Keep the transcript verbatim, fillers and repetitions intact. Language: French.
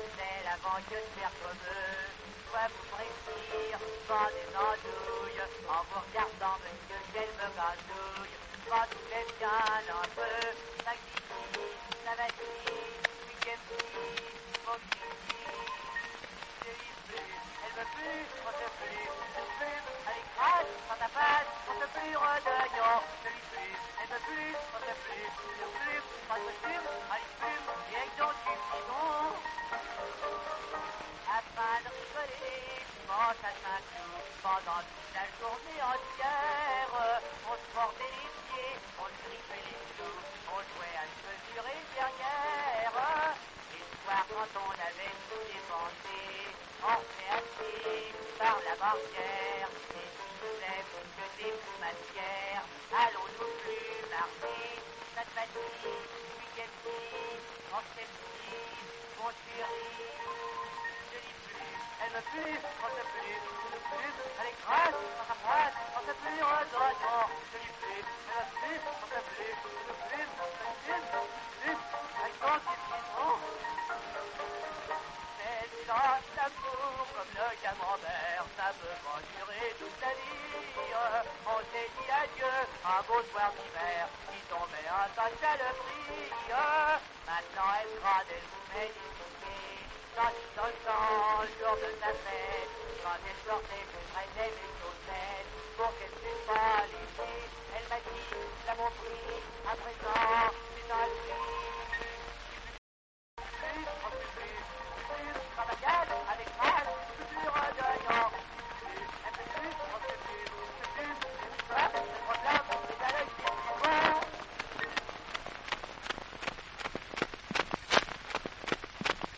c'est la banlieue de faire comme eux. Soit vous prévenir, pas des andouilles, en vous regardant, monsieur, qu'elle me gazouille. Quand tout est bien un peu, ça glisse, ça va dire, week-end-ci, mon petit. Je lis plus, elle me pue, on se pue, elle fume, elle écrase, quand ta face, on se pue, redonnant. Je lis plus, elle me pue, on se pue, je fume, quand je fume, elle fume, et avec ton tube, sinon. Afin de rigoler, dimanche à Saint-Cloud, pendant toute la journée entière, on se mordait les pieds, on se griffait les sous, on jouait à se mesurer derrière. Les soirs, quand on avait tout dépensé, on s'est assis par la barrière, et si nous aime que des plus matières, allons-nous plus marcher, ça te fatigue, week-end-ci, on s'est petit, on chérit. Elle me pue, on se pue, elle me pue, elle est grasse, on s'approche, on se pue, on se non, je lui pue, elle me pue, on se pue, elle me pue, elle me pue, elle me pue, elle compte les pigeons. Mais silence d'amour comme le camembert, ça peut pas durer toute la vie. On s'est dit adieu, un beau soir d'hiver, qui tombait un tas de saloperies. Maintenant elle grade, elle vous met des bouquets. Quand il s'entend le jour de sa fête, quand elle sortait, je traînais mes chaussettes pour qu'elle ne puisse pas les